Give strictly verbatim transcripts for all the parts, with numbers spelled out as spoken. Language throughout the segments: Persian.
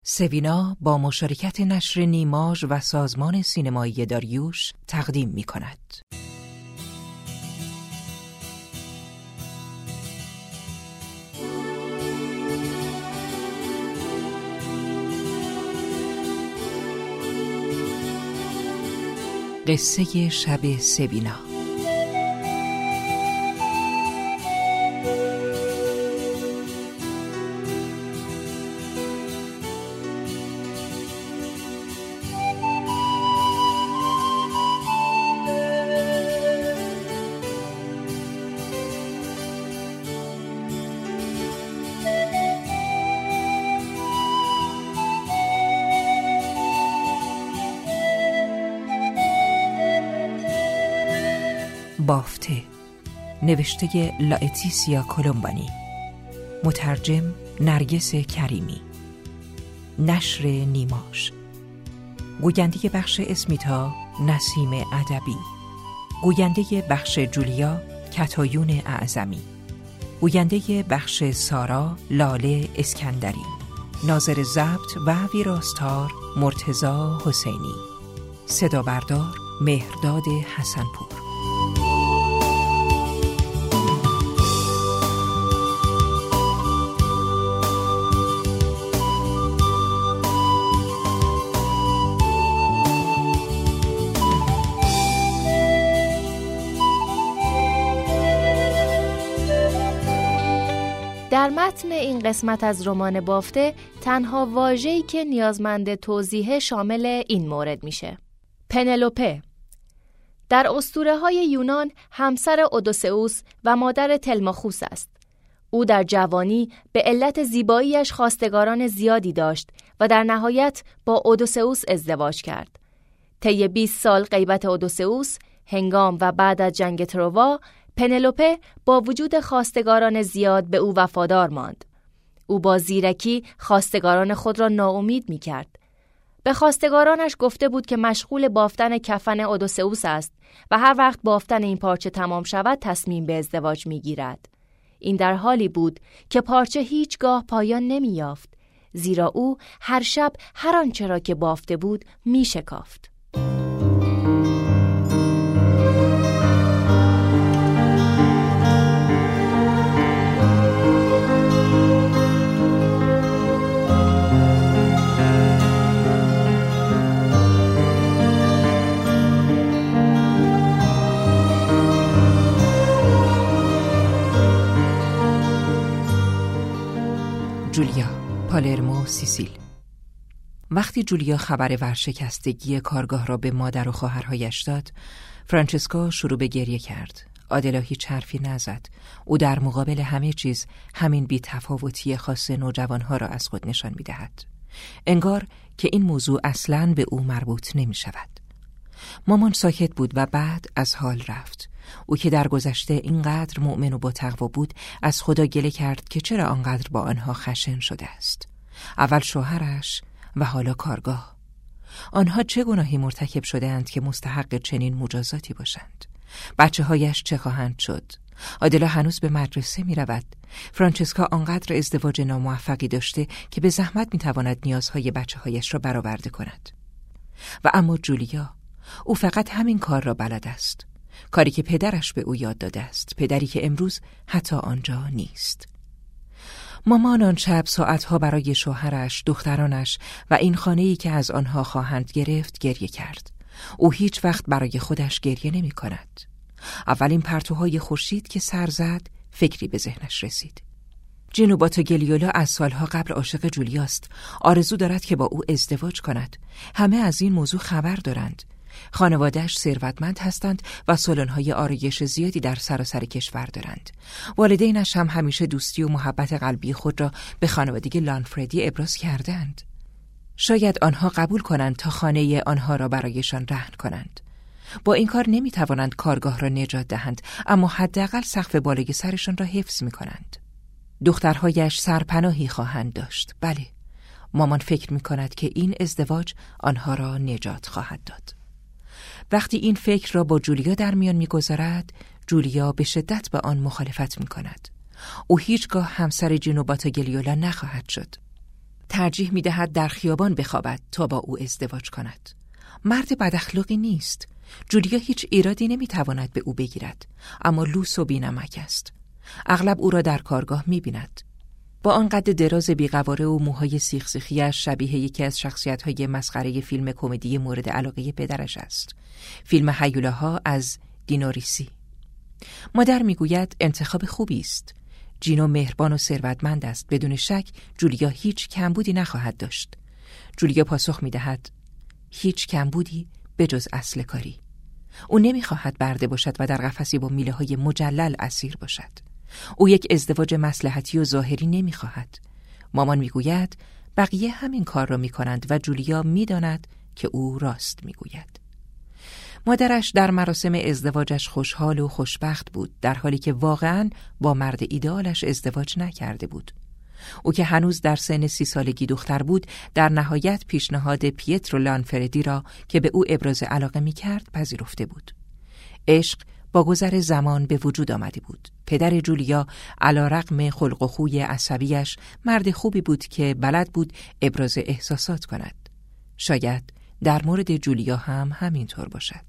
سوینا با مشارکت نشر نیماژ و سازمان سینمایی داریوش تقدیم می کند. قصه شب سوینا. بافته، نوشته لائتیسیا کولومبانی، مترجم نرگس کریمی، نشر نیماژ، گوینده بخش اسمیتا نسیم ادبی، گوینده بخش جولیا کتایون اعظمی، گوینده بخش سارا لاله اسکندری، ناظر ضبط و ویراستار مرتضی حسینی، صدا بردار مهرداد حسنپور. در متن این قسمت از رمان بافته تنها واژه‌ای که نیازمند توضیح شامل این مورد میشه: پنلوپه. در اسطوره‌های یونان همسر اودوسئوس و مادر تلماخوس است. او در جوانی به علت زیباییش خواستگاران زیادی داشت و در نهایت با اودوسئوس ازدواج کرد. طی بیست سال غیبت اودوسئوس، هنگام و بعد از جنگ تروا، پنلوپه با وجود خواستگاران زیاد به او وفادار ماند. او با زیرکی خواستگاران خود را ناامید می کرد. به خواستگارانش گفته بود که مشغول بافتن کفن اودوسئوس است و هر وقت بافتن این پارچه تمام شود تصمیم به ازدواج می گیرد. این در حالی بود که پارچه هیچگاه پایان نمی یافت، زیرا او هر شب هر آنچه را که بافته بود می شکافت. جولیا، پالرمو، سیسیل. وقتی جولیا خبر ورشکستگی کارگاه را به مادر و خواهرهایش داد، فرانچسکا شروع به گریه کرد. آدلا هیچ حرفی نزد. او در مقابل همه چیز همین بی‌تفاوتی خاص نوجوانها را از خود نشان می‌دهد. انگار که این موضوع اصلاً به او مربوط نمی‌شود. مامان ساکت بود و بعد از حال رفت. او که در گذشته اینقدر مؤمن و با تقوا بود، از خدا گله کرد که چرا آنقدر با آنها خشن شده است. اول شوهرش و حالا کارگاه. آنها چه گناهی مرتکب شده اند که مستحق چنین مجازاتی باشند؟ بچه هایش چه خواهند شد؟ آدلا هنوز به مدرسه می رود. فرانچسکا آنقدر ازدواج ناموفقی داشته که به زحمت می تواند نیازهای بچه هایش را برآورده کند. و اما جولیا، او فقط همین کار را بلد است. کاری که پدرش به او یاد داده است، پدری که امروز حتی آنجا نیست. مامان آن شب ساعتها برای شوهرش، دخترانش و این خانه‌ای که از آنها خواهند گرفت گریه کرد. او هیچ وقت برای خودش گریه نمی کند. اولین پرتوهای خورشید که سر زد، فکری به ذهنش رسید. جینو باتاگلیولا از سالها قبل عاشق جولیاست. آرزو دارد که با او ازدواج کند. همه از این موضوع خبر دارند. خانواده‌اش ثروتمند هستند و سالن‌های آرایش زیادی در سراسر کشور دارند. والدینش هم همیشه دوستی و محبت قلبی خود را به خانواده لانفردی ابراز کردند. شاید آنها قبول کنند تا خانه آنها را برایشان رهن کنند. با این کار نمی‌توانند کارگاه را نجات دهند، اما حداقل سقف بالای سرشان را حفظ می‌کنند. دخترهایش سرپناهی خواهند داشت. بله، مامان فکر می‌کند که این ازدواج آنها را نجات خواهد داد. وقتی این فکر را با جولیا در میان می‌گذارد، جولیا به شدت به آن مخالفت می‌کند. او هیچگاه همسر جینو باتاگلیولا نخواهد شد. ترجیح می‌دهد در خیابان بخوابد تا با او ازدواج کند. مرد بد-اخلاقی نیست. جولیا هیچ ایرادی نمی‌تواند به او بگیرد، اما لوس و بی‌نمک است. اغلب او را در کارگاه می‌بیند. با آن قد دراز بی‌قواره و موهای سیخ سیخی‌اش شبیه یکی از شخصیت‌های مسخره فیلم کمدی مورد علاقه پدرش است. فیلم هیولاها از دینو ریسی. مادر میگوید انتخاب خوبی است. جینو مهربان و ثروتمند است. بدون شک جولیا هیچ کمبودی نخواهد داشت. جولیا پاسخ میدهد هیچ کمبودی به جز اصل کاری. او نمیخواهد برده باشد و در قفسی با میله های مجلل اسیر باشد. او یک ازدواج مصلحتی و ظاهری نمیخواهد. مامان میگوید بقیه همین کار را میکنند و جولیا میداند که او راست میگوید. مادرش در مراسم ازدواجش خوشحال و خوشبخت بود، در حالی که واقعاً با مرد ایدئالش ازدواج نکرده بود. او که هنوز در سن سی سالگی دختر بود، در نهایت پیشنهاد پیترو لانفردی را که به او ابراز علاقه می‌کرد پذیرفته بود. عشق با گذر زمان به وجود آمده بود. پدر جولیا علی‌رغم خلق و خوی عصبیش مرد خوبی بود که بلد بود ابراز احساسات کند. شاید در مورد جولیا هم همینطور باشد.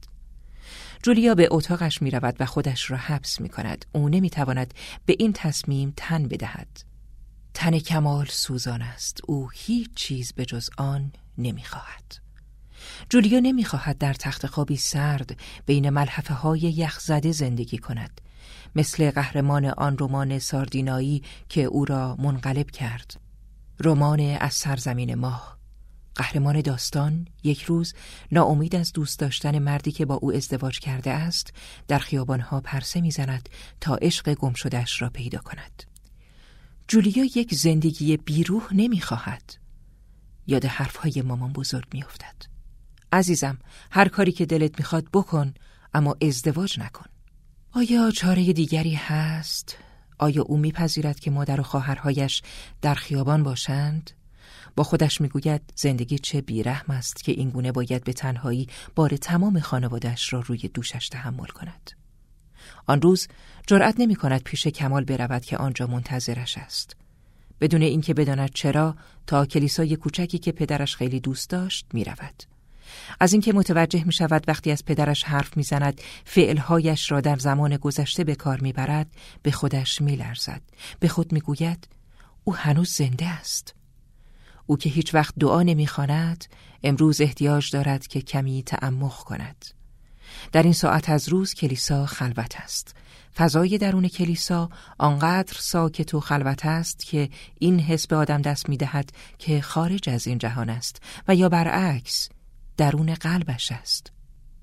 جولیا به اتاقش می رود و خودش را حبس می کند. او نمی تواند به این تصمیم تن بدهد. تن کمال سوزان است. او هیچ چیز به جز آن نمی خواهد. جولیا نمی خواهد در تخت خوابی سرد بین ملحفه های یخزده زندگی کند، مثل قهرمان آن رمان ساردینایی که او را منقلب کرد. رمان از سرزمین ماه. قهرمان داستان یک روز ناامید از دوست داشتن مردی که با او ازدواج کرده است، در خیابانها پرسه میزند تا عشق گم شده‌اش را پیدا کند. جولیا یک زندگی بیروح نمیخواهد. یاد حرفهای مامان بزرگ میافتد. عزیزم، هر کاری که دلت میخواد بکن، اما ازدواج نکن. آیا چاره دیگری هست؟ آیا او میپذیرد که مادر و خواهرهایش در خیابان باشند؟ با خودش میگوید زندگی چه بیرحم است که اینگونه باید به تنهایی بار تمام خانواده‌اش را روی دوشش تحمل کند. آن روز جرأت نمی کند پیش کمال برود که آنجا منتظرش است. بدون اینکه بداند چرا، تا کلیسای کوچکی که پدرش خیلی دوست داشت می رود. از اینکه متوجه می شود وقتی از پدرش حرف می زند فعلهایش را در زمان گذشته به کار می برد، به خودش می لرزد. به خود می گوید او هنوز زنده است. او که هیچ وقت دعا نمی خواند، امروز احتیاج دارد که کمی تعمق کند. در این ساعت از روز کلیسا خلوت است. فضای درون کلیسا آنقدر ساکت و خلوت است که این حس به آدم دست می دهد که خارج از این جهان است و یا برعکس درون قلبش است.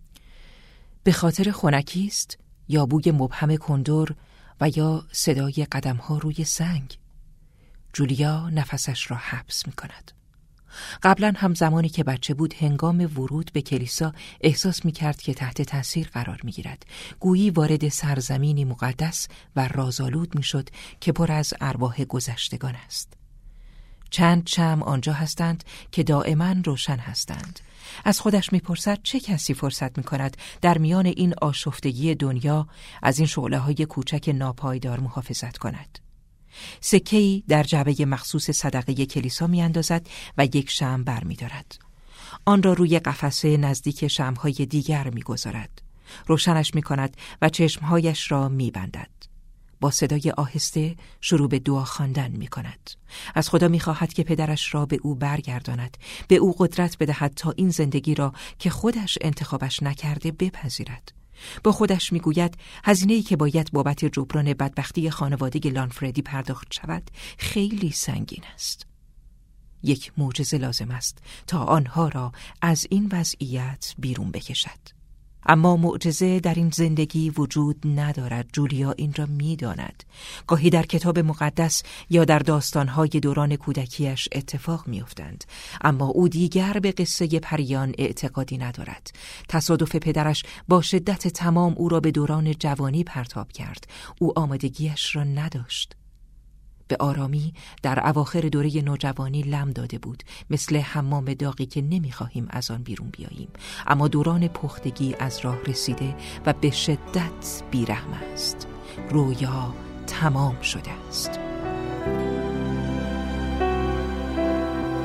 به خاطر خنکی است یا بوی مبهم کندر و یا صدای قدم‌ها روی سنگ. جولیا نفسش را حبس می کند. قبلا هم زمانی که بچه بود هنگام ورود به کلیسا احساس می کرد که تحت تاثیر قرار می گیرد. گویی وارد سرزمینی مقدس و رازآلود می شد که پر از ارواح گذشتگان است. چند شمع آنجا هستند که دائما روشن هستند. از خودش می پرسد چه کسی فرصت می کند در میان این آشفتگی دنیا از این شعله های کوچک ناپایدار محافظت کند. سکه‌ای در جعبه مخصوص صدقه کلیسا می اندازد و یک شمع بر می دارد. آن را روی قفسه نزدیک شمع‌های دیگر می گذارد. روشنش می کند و چشمهایش را می بندد. با صدای آهسته شروع به دعا خواندن می کند. از خدا می خواهد که پدرش را به او برگرداند، به او قدرت بدهد تا این زندگی را که خودش انتخابش نکرده بپذیرد. با خودش میگوید هزینه‌ای که باید بابت جبران بدبختی خانواده لانفردی پرداخت شود خیلی سنگین است. یک معجزه لازم است تا آنها را از این وضعیت بیرون بکشد. اما معجزه در این زندگی وجود ندارد. جولیا این را می‌داند. گاهی در کتاب مقدس یا در داستان‌های دوران کودکیش اتفاق می‌افتند، اما او دیگر به قصه پریان اعتقادی ندارد. تصادف پدرش با شدت تمام او را به دوران جوانی پرتاب کرد. او آمادگیش را نداشت. به آرامی در اواخر دوره نوجوانی لم داده بود، مثل حمام داغی که نمیخواهیم از آن بیرون بیاییم، اما دوران پختگی از راه رسیده و به شدت بیرحم است. رویا تمام شده است.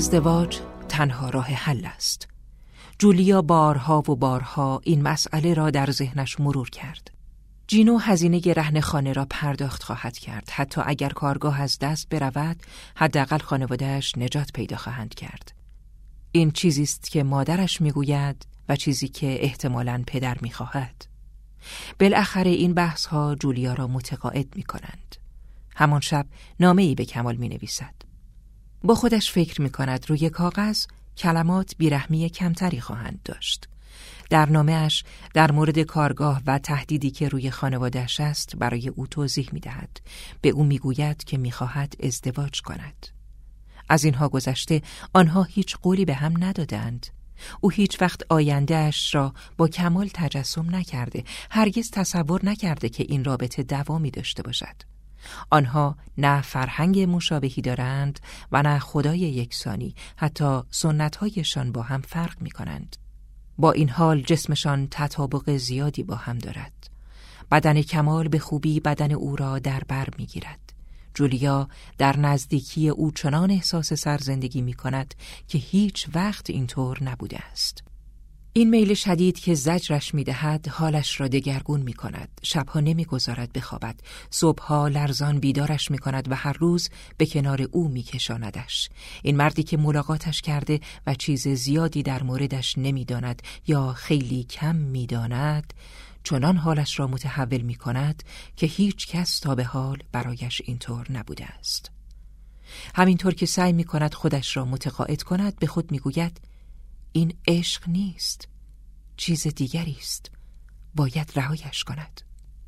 ازدواج تنها راه حل است. جولیا بارها و بارها این مسئله را در ذهنش مرور کرد. جینو هزینه رهن خانه را پرداخت خواهد کرد. حتی اگر کارگاه از دست برود، حداقل خانواده‌اش نجات پیدا خواهند کرد. این چیزی است که مادرش میگوید و چیزی که احتمالاً پدر میخواهد. بالاخره این بحث ها جولیا را متقاعد میکنند. همان شب نامه‌ای به کمال مینویسد. با خودش فکر میکند روی کاغذ کلمات بیرحمی کمتری خواهند داشت. در نامه‌اش در مورد کارگاه و تهدیدی که روی خانواده‌اش است برای او توضیح می‌دهد. به او می‌گوید که می‌خواهد ازدواج کند. از اینها گذشته آنها هیچ قولی به هم ندادند. او هیچ وقت آینده‌اش را با کمال تجسم نکرده، هرگز تصور نکرده که این رابطه دوامی داشته باشد. آنها نه فرهنگ مشابهی دارند و نه خدای یکسانی، حتی سنت‌هایشان با هم فرق می‌کنند. با این حال جسمشان تطابق زیادی با هم دارد. بدن کمال به خوبی بدن او را در بر می‌گیرد. جولیا در نزدیکی او چنان احساس سرزندگی می‌کند که هیچ وقت اینطور نبوده است. این میل شدید که زجرش می‌دهد حالش را دگرگون می‌کند. شبها نمی‌گذارد بخوابد. صبحها لرزان بیدارش می‌کند و هر روز به کنار او می‌کشاندش. این مردی که ملاقاتش کرده و چیز زیادی در موردش نمی‌داند یا خیلی کم می‌داند، چنان حالش را متحول می‌کند که هیچ کس تا به حال برایش اینطور نبوده است. همینطور که سعی می‌کند خودش را متقاعد کند، به خود می‌گوید این عشق نیست، چیز دیگری است، باید رهایش کند.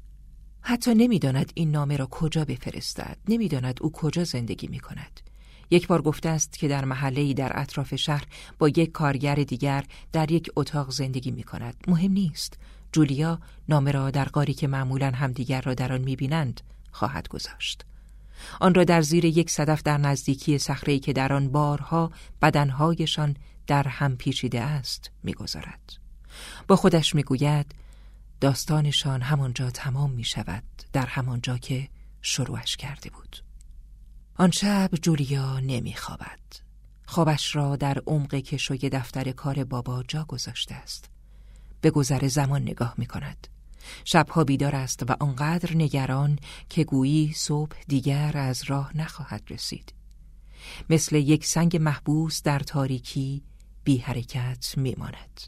حتی نمی‌داند این نامه را کجا بفرستد، نمی‌داند او کجا زندگی می‌کند. یک بار گفته است که در محله‌ای در اطراف شهر با یک کارگر دیگر در یک اتاق زندگی می‌کند. مهم نیست. جولیا نامه را در غاری که معمولاً همدیگر را در آن می‌بینند خواهد گذاشت. آن را در زیر یک صدف در نزدیکی صخره‌ای که در آن بارها بدنهایشان در هم پیچیده است می‌گذارد. با خودش می‌گوید داستانشان همانجا تمام می‌شود، در همانجا که شروعش کرده بود. آن شب جولیا نمی‌خوابد. خوابش را در عمق کشوی دفتر کار بابا جا گذاشته است. به گذر زمان نگاه می‌کند. شبها بیدار است و آنقدر نگران که گویی صبح دیگر از راه نخواهد رسید. مثل یک سنگ محبوس در تاریکی بی حرکت میماند.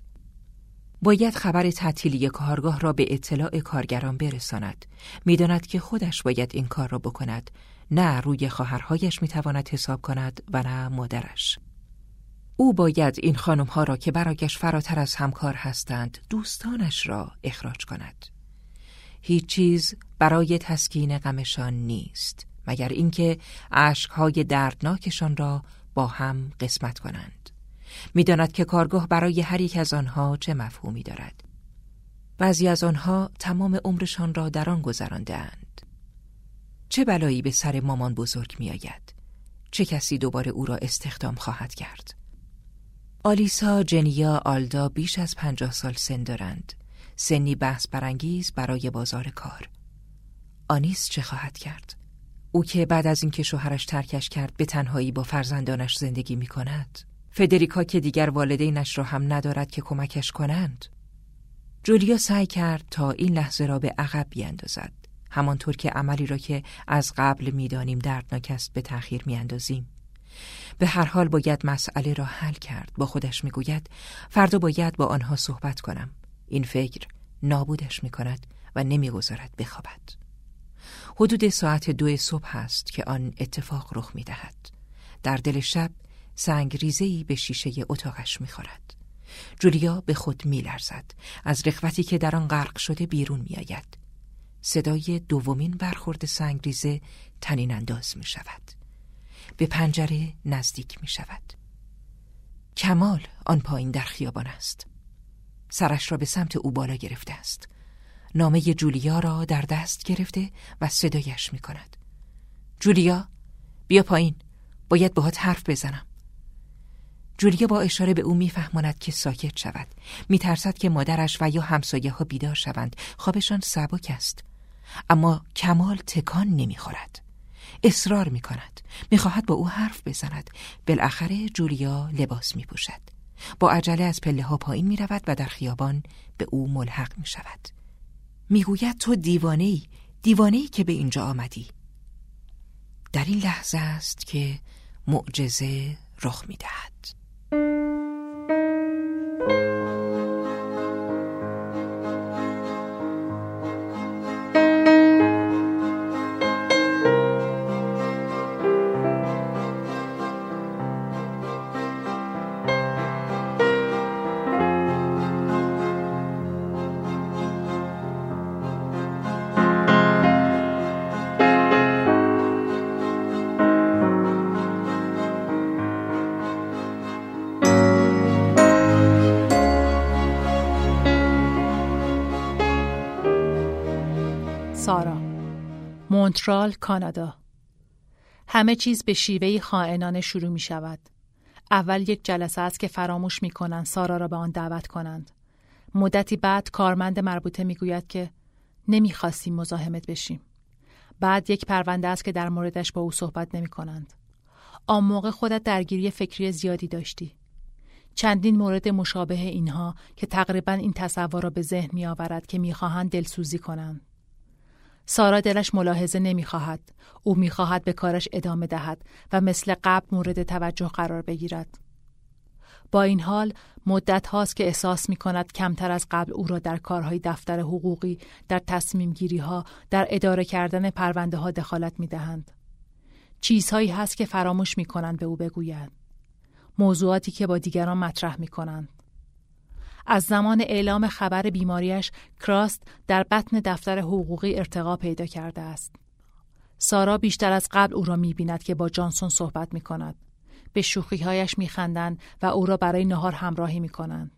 باید خبر تعطیلی کارگاه را به اطلاع کارگران برساند. میداند که خودش باید این کار را بکند. نه روی خواهرهایش میتواند حساب کند و نه مادرش. او باید این خانمها را که برایش فراتر از همکار هستند، دوستانش را اخراج کند. هیچ چیز برای تسکین غمشان نیست مگر اینکه اشک‌های دردناکشان را با هم قسمت کنند. می‌داند که کارگاه برای هر یک از آنها چه مفهومی دارد. بعضی از آنها تمام عمرشان را در آن گذرانده‌اند. چه بلایی به سر مامان بزرگ می‌آید؟ چه کسی دوباره او را استخدام خواهد کرد؟ آلیسا، جنیا، آلدا بیش از پنجاه سال سن دارند. سنی بحث برانگیز برای بازار کار. آنیس چه خواهد کرد؟ او که بعد از اینکه شوهرش ترکش کرد به تنهایی با فرزندانش زندگی می کند. فدریکا که دیگر والدینش را هم ندارد که کمکش کنند. جولیا سعی کرد تا این لحظه را به عقب بیاندازد. همانطور که عملی را که از قبل می دانیم دردناک است به تأخیر می اندازیم. به هر حال باید مسئله را حل کرد. با خودش می گوید فردا باید با آنها صحبت کنم. این فکر نابودش می کند و نمی گذارد بخوابد. حدود ساعت دو صبح است که آن اتفاق رخ می دهد. در دل شب سنگ ریزه‌ای به شیشه اتاقش می خورد. جولیا به خود می لرزد. از رغبتی که در آن غرق شده بیرون می آید. صدای دومین برخورد سنگ ریزه طنین انداز می شود. به پنجره نزدیک می شود. کمال آن پایین در خیابان است. سرش را به سمت او بالا گرفته است. نامه جولیا را در دست گرفته و صدایش می کند. جولیا بیا پایین، باید باهات حرف بزنم. جولیا با اشاره به او می فهماند که ساکت شود. می ترسد که مادرش و یا همسایه ها بیدار شوند. خوابشان سبک است. اما کمال تکان نمی خورد. اصرار می کند. می خواهد با او حرف بزند. بالاخره جولیا لباس می پوشد. با عجله از پله ها پایین می رود و در خیابان به او ملحق می شود. می گوید تو دیوانه‌ای، دیوانه‌ای که به اینجا آمدی. در این لحظه است که معجزه رخ می دهد. سارا، مونترال، کانادا. همه چیز به شیوهی خائنانه شروع می شود. اول یک جلسه است که فراموش می کنند سارا را به آن دعوت کنند. مدتی بعد کارمند مربوطه می گوید که نمی خواستیم مزاحمت بشیم. بعد یک پرونده است که در موردش با او صحبت نمی کنند. آن موقع خودت درگیری فکری زیادی داشتی. چندین مورد مشابه اینها که تقریبا این تصور را به ذهن می آورد که می خواهند دلسوزی کنند. سارا دلش ملاحظه نمی خواهد. او می خواهد به کارش ادامه دهد و مثل قبل مورد توجه قرار بگیرد. با این حال مدت هاست که احساس می کند کمتر از قبل او را در کارهای دفتر حقوقی، در تصمیم گیری ها، در اداره کردن پرونده ها دخالت می دهند. چیزهایی هست که فراموش می کنند به او بگویند. موضوعاتی که با دیگران مطرح می کنند. از زمان اعلام خبر بیماریش، کراست در بطن دفتر حقوقی ارتقا پیدا کرده است. سارا بیشتر از قبل او را می بیند که با جانسون صحبت می کند. به شوخی‌هایش می خندند و او را برای نهار همراهی می کنند.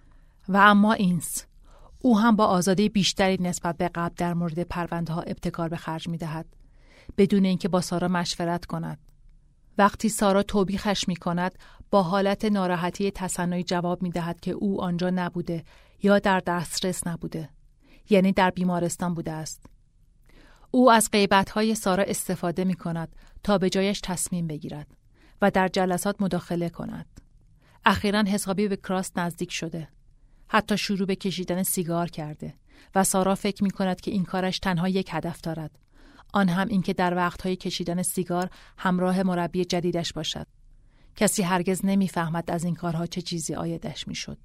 و اما اینس، او هم با آزادی بیشتری نسبت به قبل در مورد پرونده ها ابتکار به خرج می دهد، بدون اینکه با سارا مشورت کند. وقتی سارا توبیخش می کند، با حالت ناراحتی تصنعی جواب می دهد که او آنجا نبوده یا در دسترس نبوده، یعنی در بیمارستان بوده است. او از غیبت‌های سارا استفاده می کند تا به جایش تصمیم بگیرد و در جلسات مداخله کند. اخیراً حسابی به کراست نزدیک شده. حتی شروع به کشیدن سیگار کرده و سارا فکر می کند که این کارش تنها یک هدف دارد. آن هم این که در وقتهای کشیدن سیگار همراه مربی جدیدش باشد. کسی هرگز نمی‌فهمد از این کارها چه چیزی عایدش می‌شد.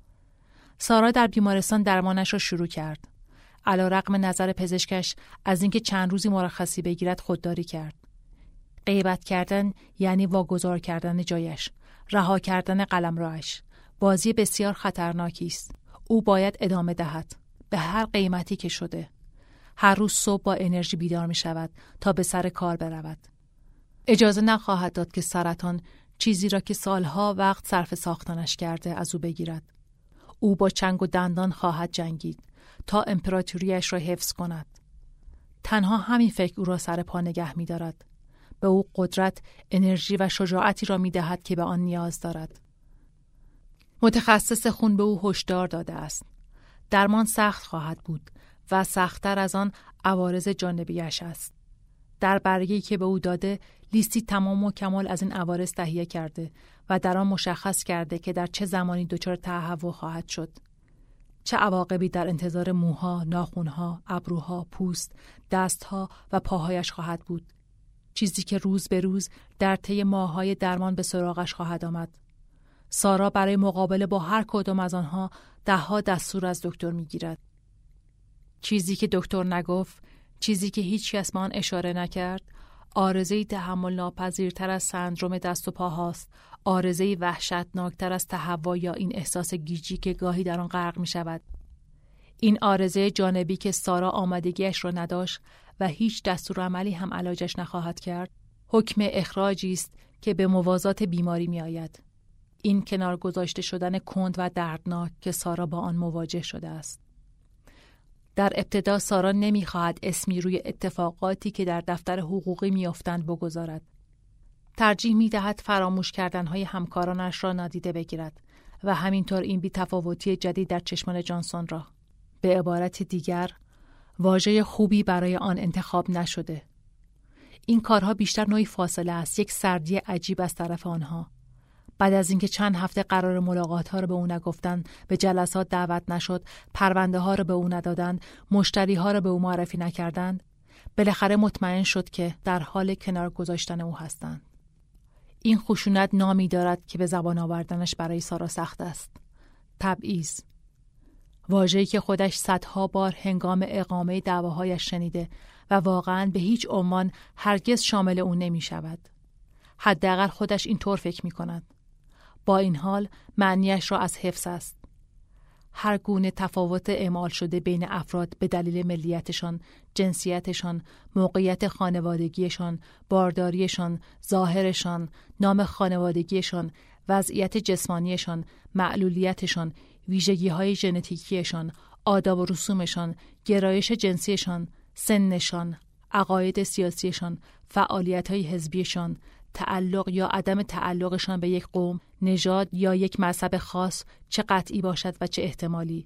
سارا در بیمارستان درمانش را شروع کرد. علی‌رغم نظر پزشکش از اینکه چند روزی مرخصی بگیرد خودداری کرد. غیبت کردن یعنی واگذار کردن جایش، رها کردن قلمروش. بازی بسیار خطرناکی است. او باید ادامه دهد به هر قیمتی که شده. هر روز صبح با انرژی بیدار می شود تا به سر کار برود. اجازه نخواهد داد که سرطان چیزی را که سالها وقت صرف ساختنش کرده از او بگیرد. او با چنگ و دندان خواهد جنگید تا امپراتوریش را حفظ کند. تنها همین فکر او را سر پا نگه می دارد. به او قدرت، انرژی و شجاعتی را می دهد که به آن نیاز دارد. متخصص خون به او هشدار داده است. درمان سخت خواهد بود و سخت‌تر از آن عوارض جانبیش است. در برگه‌ای که به او داده لیستی تمام و کمال از این عوارض تهیه کرده و در آن مشخص کرده که در چه زمانی دچار تهوع خواهد شد. چه عواقبی در انتظار موها، ناخن‌ها، ابروها، پوست، دستها و پاهایش خواهد بود. چیزی که روز به روز در طی ماه‌های درمان به سراغش خواهد آمد. سارا برای مقابله با هر کدام از آنها ده‌ها دستور از دکتر می‌گیرد. چیزی که دکتر نگفت، چیزی که هیچ کس به آن اشاره نکرد، عارضه‌ای تحمل ناپذیرتر از سندرم دست و پا هاست، عارضه‌ای وحشتناکتر از تهوع یا این احساس گیجی که گاهی در آن غرق می شود. این عارضه جانبی که سارا آمادگیش را نداشت و هیچ دستور عملی هم علاجش نخواهد کرد، حکم اخراجی است که به موازات بیماری می آید. این کنار گذاشته شدن کند و دردناک که سارا با آن مواجه شده است. در ابتدا سارا نمی‌خواهد اسمی روی اتفاقاتی که در دفتر حقوقی می‌افتند بگذارد. ترجیح می‌دهد فراموش کردن‌های همکارانش را نادیده بگیرد و همینطور این بی‌تفاوتی جدید در چشمان جانسون را. به عبارت دیگر، واژه خوبی برای آن انتخاب نشده. این کارها بیشتر نوعی فاصله است، یک سردی عجیب از طرف آنها. بعد از اینکه چند هفته قرار ملاقات ها رو به او نگفتن، به جلسات دعوت نشد، پرونده ها رو به او ندادند، مشتری ها رو به او معرفی نکردند، بالاخره مطمئن شد که در حال کنار گذاشتن او هستند. این خشونت نامی دارد که به زبان آوردنش برای سارا سخت است. تبعیض. واژه‌ای که خودش صدها بار هنگام اقامه دعواهایش شنیده و واقعاً به هیچ عنوان هرگز شامل او نمی شود. حداقل خودش این طور فکر می کند. با این حال معنیش را از حفظ است. هر گونه تفاوت اعمال شده بین افراد به دلیل ملیتشان، جنسیتشان، موقعیت خانوادگیشان، بارداریشان، ظاهرشان، نام خانوادگیشان، وضعیت جسمانیشان، معلولیتشان، ویژگی‌های ژنتیکیشان، آداب و رسومشان، گرایش جنسیشان، سنشان، عقاید سیاسیشان، فعالیت‌های حزبیشان، تعلق یا عدم تعلقشان به یک قوم، نژاد یا یک مذهب خاص چه قطعی باشد و چه احتمالی.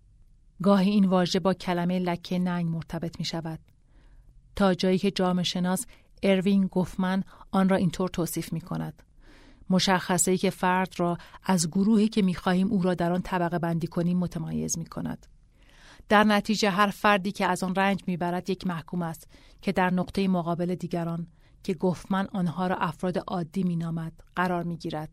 گاهی این واژه با کلمه لکه ننگ مرتبط می شود. تا جایی که جامعه شناس اروین گوفمن آن را اینطور توصیف می کند. مشخصه‌ای که فرد را از گروهی که می خواهیم او را در آن طبقه بندی کنیم متمایز می کند. در نتیجه هر فردی که از آن رنج می برد یک محکوم است که در نقطه مقابل دیگران که گوفمن آنها را افراد عادی می نامد قرار می گیرد.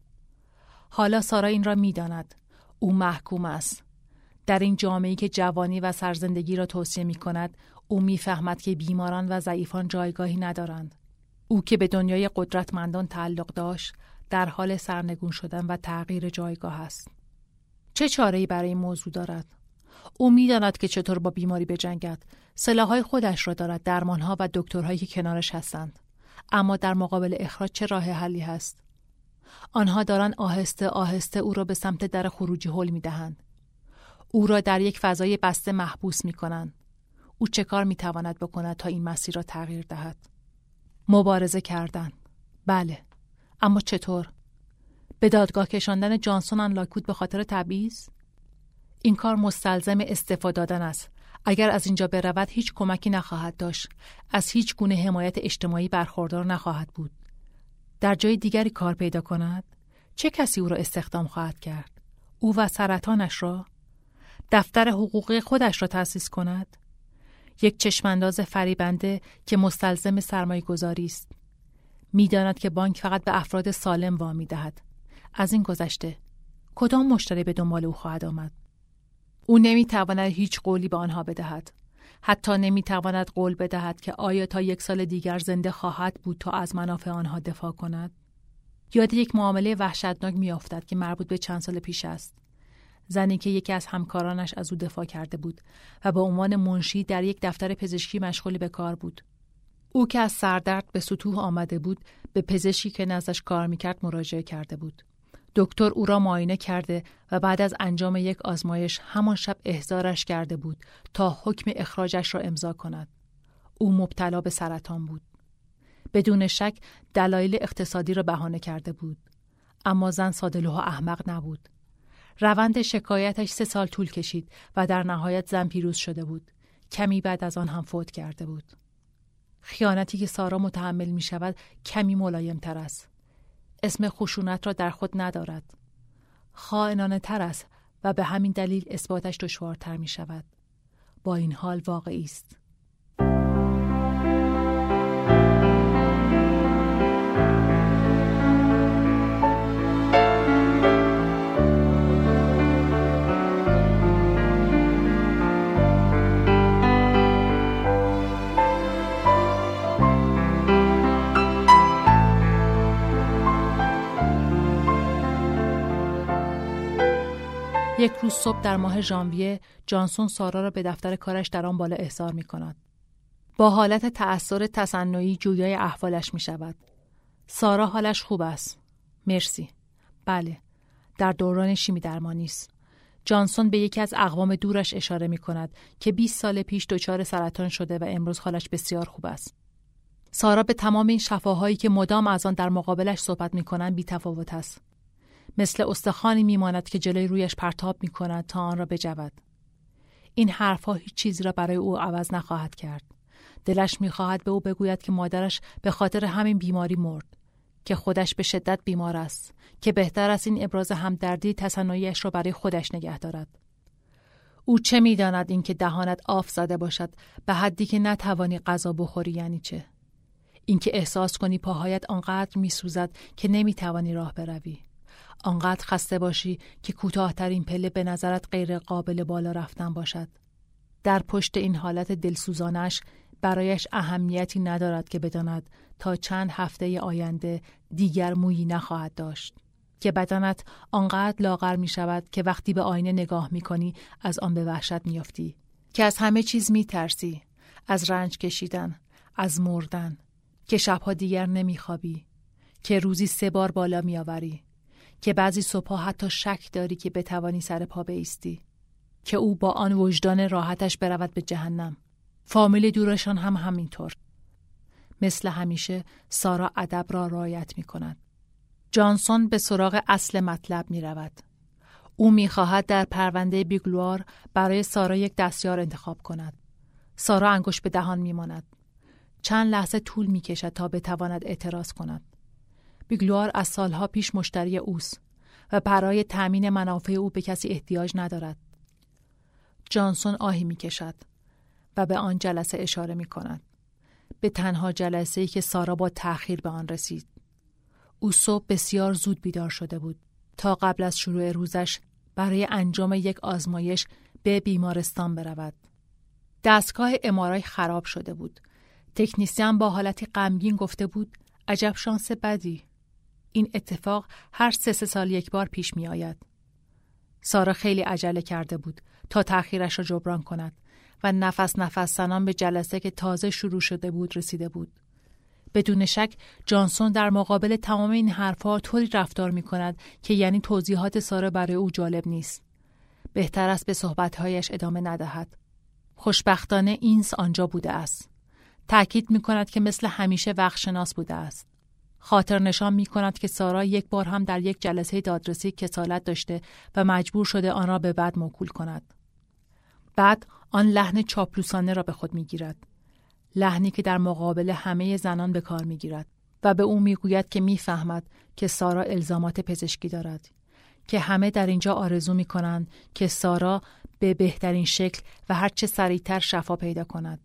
حالا سارا این را می داند. او محکوم است. در این جامعه‌ای که جوانی و سرزندگی را توصیه می کند، او می فهمد که بیماران و ضعیفان جایگاهی ندارند. او که به دنیای قدرتمندان تعلق داشت، در حال سرنگون شدن و تغییر جایگاه است. چه چاره‌ای برای این موضوع دارد؟ او می داند که چطور با بیماری بجنگد. سلاح‌های خودش را دارد، درمان‌ها و دکترهایی که کنارش هستند. اما در مقابل اخراج چه راه حلی هست؟ آنها دارند آهسته آهسته او را به سمت در خروجی هل می‌دهند. او را در یک فضای بسته محبوس می‌کنند. او چه کار می‌تواند بکند تا این مسیر را تغییر دهد؟ مبارزه کردن. بله. اما چطور؟ به دادگاه کشاندن جانسون آن لاکوود به خاطر تبعیض؟ این کار مستلزم استفاده دادن است. اگر از اینجا برود هیچ کمکی نخواهد داشت. از هیچ گونه حمایت اجتماعی برخوردار نخواهد بود. در جای دیگری کار پیدا کند؟ چه کسی او را استخدام خواهد کرد؟ او و سرطانش را؟ دفتر حقوقی خودش را تأسیس کند؟ یک چشمانداز فریبنده که مستلزم سرمایه گذاری است. می داند که بانک فقط به افراد سالم وام می دهد. از این گذشته کدام مشتری به دنبال او خواهد آمد؟ او نمی تواند هیچ قولی به آنها بدهد. حتی نمی تواند قول بدهد که آیا تا یک سال دیگر زنده خواهد بود تا از منافع آنها دفاع کند. یاد یک معامله وحشتناک می افتد که مربوط به چند سال پیش است. زنی که یکی از همکارانش از او دفاع کرده بود و به عنوان منشی در یک دفتر پزشکی مشغول به کار بود. او که از سردرد به سطوح آمده بود به پزشکی که نزدش کار میکرد مراجعه کرده بود. دکتر او را معاینه کرده و بعد از انجام یک آزمایش همان شب احضارش کرده بود تا حکم اخراجش را امضا کند. او مبتلا به سرطان بود. بدون شک دلایل اقتصادی را بهانه کرده بود. اما زن ساده‌لوح و احمق نبود. روند شکایتش سه سال طول کشید و در نهایت زن پیروز شده بود. کمی بعد از آن هم فوت کرده بود. خیانتی که سارا متحمل می شود کمی ملایم تر است. اسم خشونت را در خود ندارد. خائنانه تر است و به همین دلیل اثباتش دشوارتر می شود. با این حال واقعی است. یک روز صبح در ماه ژانویه جانسون سارا را به دفتر کارش در آن بالا احضار می کند. با حالت تأثیر تصنعی جویای احوالش می شود. سارا حالش خوب است. مرسی. بله. در دوران شیمی درمانی است. جانسون به یکی از اقوام دورش اشاره می کند که بیست سال پیش دچار سرطان شده و امروز حالش بسیار خوب است. سارا به تمام این شفاهایی که مدام از آن در مقابلش صحبت می کنند بی تفاوت است. مثل استخوانی میماند که جلوی رویش پرتاب می کند تا آن را بجود. این حرفها هیچ چیزی را برای او عوض نخواهد کرد. دلش می‌خواهد به او بگوید که مادرش به خاطر همین بیماری مرد، که خودش به شدت بیمار است، که بهتر است این ابراز همدردی تصنعیش را برای خودش نگه دارد. او چه می‌داند اینکه دهانت آف زده باشد به حدی که نتوانی غذا بخوری یعنی چه؟ اینکه احساس کنی پاهایت آنقدر می‌سوزد که نمی‌توانی راه بروی، آنقدر خسته باشی که کوتاه‌ترین پله به نظرت غیر قابل بالا رفتن باشد. در پشت این حالت دلسوزانش برایش اهمیتی ندارد که بداند تا چند هفته آینده دیگر مویی نخواهد داشت، که بدنت آنقدر لاغر می شود که وقتی به آینه نگاه می کنی از آن به وحشت می افتی، که از همه چیز می ترسی، از رنج کشیدن، از مردن، که شبها دیگر نمی خوابی، که روزی سه بار بالا می آوری، که بعضی صبحها حتی شک داری که بتوانی سر پا بایستی، که او با آن وجدان راحتش برود به جهنم. فامیل دورشان هم همینطور. مثل همیشه سارا ادب را رعایت می کند. جانسون به سراغ اصل مطلب می رود. او می خواهد در پرونده بیگلوار برای سارا یک دستیار انتخاب کند. سارا انگشت به دهان می ماند. چند لحظه طول می کشد تا بتواند اعتراض کند. بیگلوار از سالها پیش مشتری اوست و برای تأمین منافع او به کسی احتیاج ندارد. جانسون آهی می کشد و به آن جلسه اشاره می کند. به تنها جلسه‌ای که سارا با تأخیر به آن رسید. او صبح بسیار زود بیدار شده بود تا قبل از شروع روزش برای انجام یک آزمایش به بیمارستان برود. دستگاه ام‌آرآی خراب شده بود. تکنیسیان با حالتی غمگین گفته بود عجب شانس بدی. این اتفاق هر سه سه سال یک بار پیش می آید. سارا خیلی عجله کرده بود تا تأخیرش را جبران کند و نفس نفس زنان به جلسه که تازه شروع شده بود رسیده بود. بدون شک جانسون در مقابل تمام این حرفها طوری رفتار می کند که یعنی توضیحات سارا برای او جالب نیست. بهتر است به صحبتهایش ادامه ندهد. خوشبختانه اینس آنجا بوده است. تأکید می کند که مثل همیشه وقت شناس بوده است. خاطر نشان می کند که سارا یک بار هم در یک جلسه دادرسی کسالت داشته و مجبور شده آن را به بعد موکول کند. بعد آن لحن چاپلوسانه را به خود می گیرد. لحنی که در مقابل همه زنان به کار می گیرد و به او می گوید که می فهمد که سارا الزامات پزشکی دارد، که همه در اینجا آرزو می کنند که سارا به بهترین شکل و هرچه سریعتر شفا پیدا کند.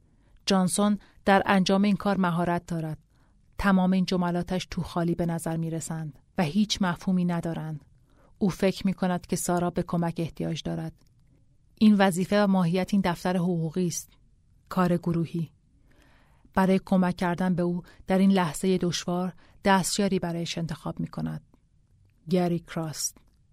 جانسون در انجام این کار مهارت دارد. تمام این جملاتش تو خالی به نظر می رسند و هیچ مفهومی ندارند. او فکر می کند که سارا به کمک احتیاج دارد. این وظیفه و ماهیت این دفتر حقوقی است. کار گروهی. برای کمک کردن به او در این لحظه دشوار دستیاری برایش انتخاب می کند. گری کراست.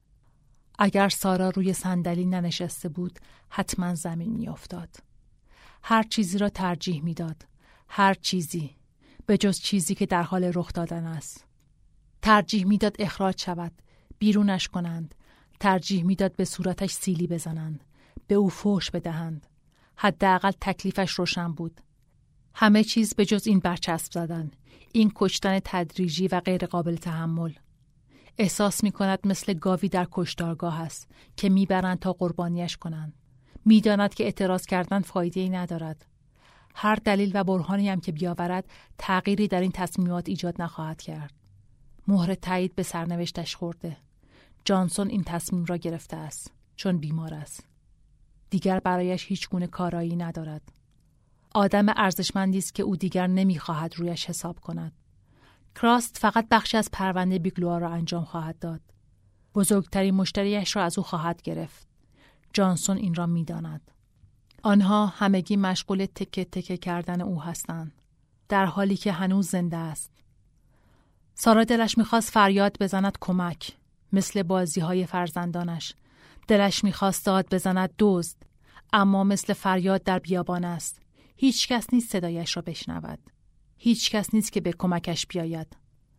اگر سارا روی صندلی ننشسته بود حتما زمین می افتاد. هر چیزی را ترجیح می داد. هر چیزی. به جز چیزی که در حال رخ دادن است. ترجیح می داد اخراج شود. بیرونش کنند. ترجیح می داد به صورتش سیلی بزنند. به او فحش بدهند. حداقل تکلیفش روشن بود. همه چیز به جز این برچسب زدن. این کشتن تدریجی و غیر قابل تحمل. احساس می کند مثل گاوی در کشتارگاه است که می برند تا قربانیش کنند. می داند که اعتراض کردن فایده‌ای ندارد. هر دلیل و برهانی هم که بیاورد تغییری در این تصمیمات ایجاد نخواهد کرد. مهر تایید به سرنوشتش خورده. جانسون این تصمیم را گرفته است چون بیمار است. دیگر برایش هیچ گونه کارایی ندارد. آدم ارزشمندی است که او دیگر نمی‌خواهد رویش حساب کند. کراست فقط بخشی از پرونده بیگلوار را انجام خواهد داد. بزرگترین مشتریش را از او خواهد گرفت. جانسون این را می‌داند. آنها همگی مشغول تکه تکه کردن او هستند، در حالی که هنوز زنده است. سارا دلش می‌خواست فریاد بزند کمک، مثل بازی‌های فرزندانش. دلش می‌خواست داد بزند دزد، اما مثل فریاد در بیابان است. هیچ کس نیست صدایش را بشنود. هیچ کس نیست که به کمکش بیاید.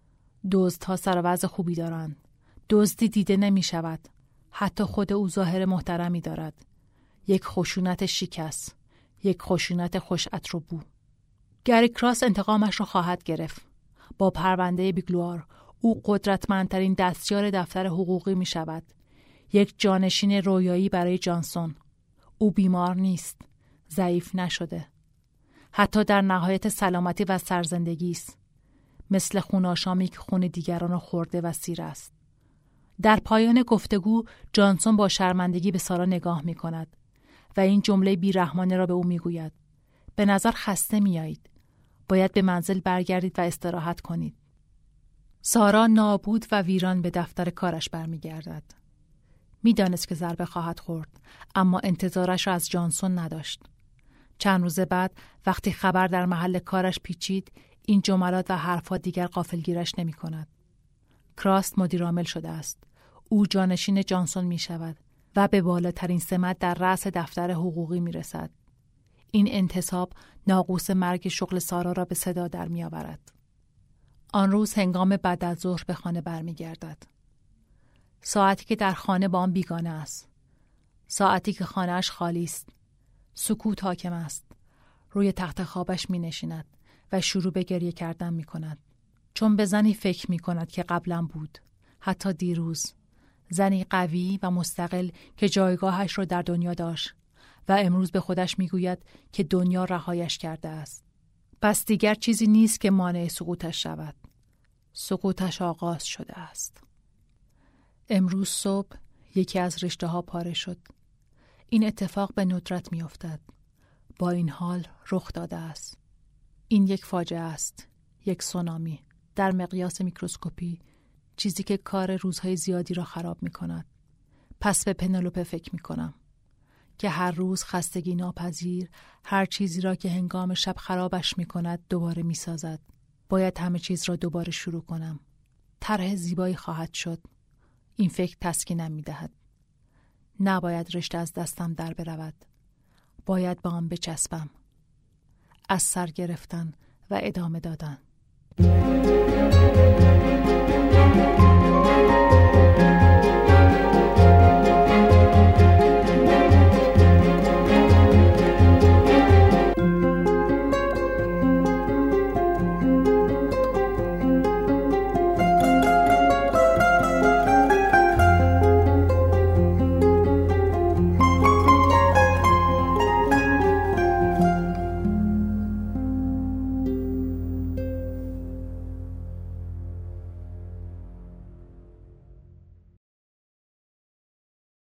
دزدها سر و وضع خوبی دارند. دزدی دیده نمی شود. حتی خود او ظاهر محترمی دارد. یک خشونت شکست. یک خشونت خوش عطر و بو. گری کراس انتقامش را خواهد گرفت. با پرونده بیگلوار او قدرتمندترین دستیار دفتر حقوقی می شود. یک جانشین رویایی برای جانسون. او بیمار نیست. ضعیف نشده. حتی در نهایت سلامتی و سرزندگی است. مثل خوناشامی که خون دیگران را خورده و سیر است. در پایان گفتگو جانسون با شرمندگی به سارا نگاه می کند و این جمله بیرحمانه را به او می گوید. به نظر خسته می آیید. باید به منزل برگردید و استراحت کنید. سارا نابود و ویران به دفتر کارش برمی گردد. می دانست که ضربه خواهد خورد، اما انتظارش را از جانسون نداشت. چند روز بعد وقتی خبر در محل کارش پیچید، این جملات و حرفها دیگر غافلگیرش نمی کند. کراست مدیرعامل شده است. او جانشین جانسون می شود و به بالاترین سمت در رأس دفتر حقوقی می رسد. این انتصاب ناقوس مرگ شغل سارا را به صدا در می آورد. آن روز هنگام بعد از ظهر به خانه برمی گردد. ساعتی که در خانه با آن بیگانه است. ساعتی که خانه‌اش خالی است. سکوت حاکم است. روی تخت خوابش می نشیند و شروع به گریه کردن می کند. چون به زنی فکر می کند که قبلا بود. حتی دیروز. زنی قوی و مستقل که جایگاهش را در دنیا داشت و امروز به خودش می گوید که دنیا رهایش کرده است. پس دیگر چیزی نیست که مانع سقوطش شود. سقوطش آغاز شده است. امروز صبح یکی از رشته ها پاره شد. این اتفاق به ندرت می افتد. با این حال رخ داده است. این یک فاجعه است. یک سونامی. در مقیاس میکروسکوپی. چیزی که کار روزهای زیادی را خراب می کند. پس به پنلوپه فکر می کنم. که هر روز خستگی ناپذیر هر چیزی را که هنگام شب خرابش می کند دوباره می سازد. باید همه چیز را دوباره شروع کنم. طرح زیبایی خواهد شد. این فکر تسکینم می دهد. نباید رشته از دستم در برود. باید با آن بچسبم. از سر گرفتن و ادامه دادن.